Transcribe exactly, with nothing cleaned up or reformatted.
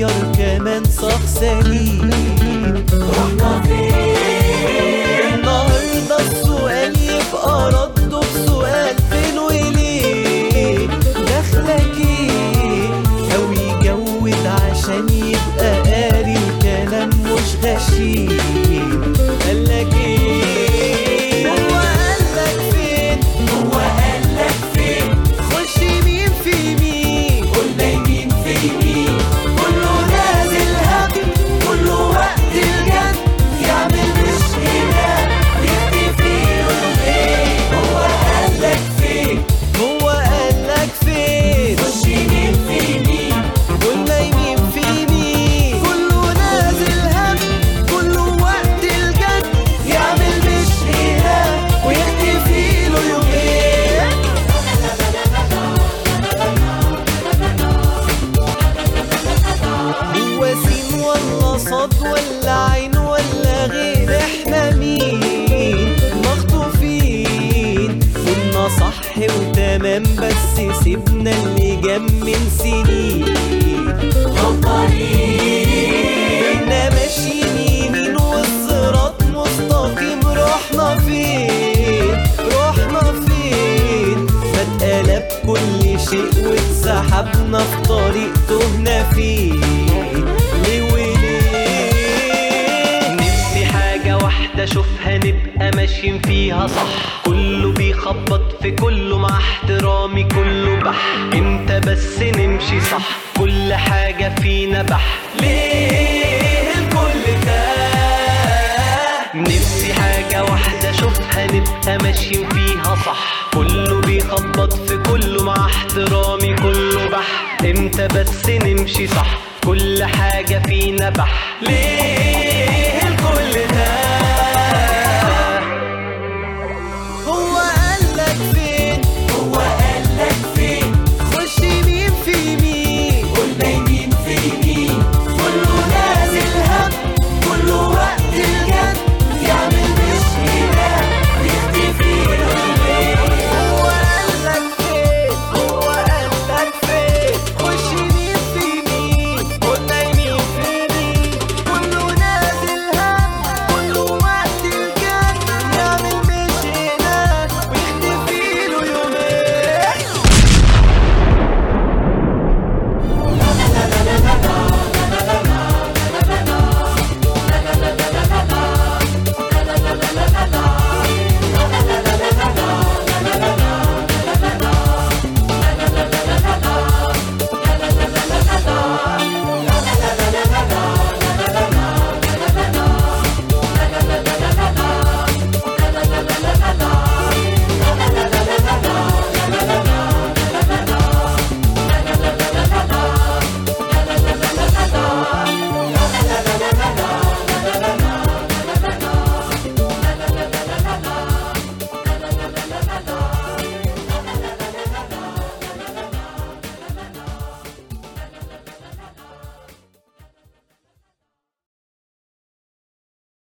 صغير كمان شخص سليم. رحنا فين؟ النهارده السؤال يبقى رده بسؤال فين وليه، دخلك ايه؟ او يجود عشان يبقى قاري الكلام مش غشيم. قالك ايه؟ هو قالك فين؟ هو قالك فين؟ خش يمين في يمين، قلنا يمين في يمين، كله نازل هم، كله وقت الجد، يعمل مش هنا يختفي يومين. هو قالك فين؟ هو قالك فين؟ خش يمين في يمين، قلنا يمين في يمين، كله نازل هم، كله وقت الجد، يعمل مش هنا ويختفي له يومين. هو سين ولا صاد ولا عين ولا غير؟ احنا مين؟ مخطوفين. كنا صح وتمام بس سيبنا اللي جاب من سنين. غدارين كنا ماشيين يمين والصراط مستقيم، رحنا فين؟ رحنا فين؟ فاتقلب كل شيء واتسحبنا في طريق تهنا فيه. ليه وليه؟ نفسي حاجة واحدة اشوفها نبقى ماشيين فيها صح، كله بيخبط في كله مع احترامي كله بح. امتى بس نمشي صح؟ كل حاجة فينا بح. ليه الكل تاه؟ نفسي حاجة واحدة اشوفها نبقى ماشيين فيها صح، كله بيخبط في كله مع احترامي كله بح. امتى بس نمشي صح؟ كل حاجة فينا بح. ليه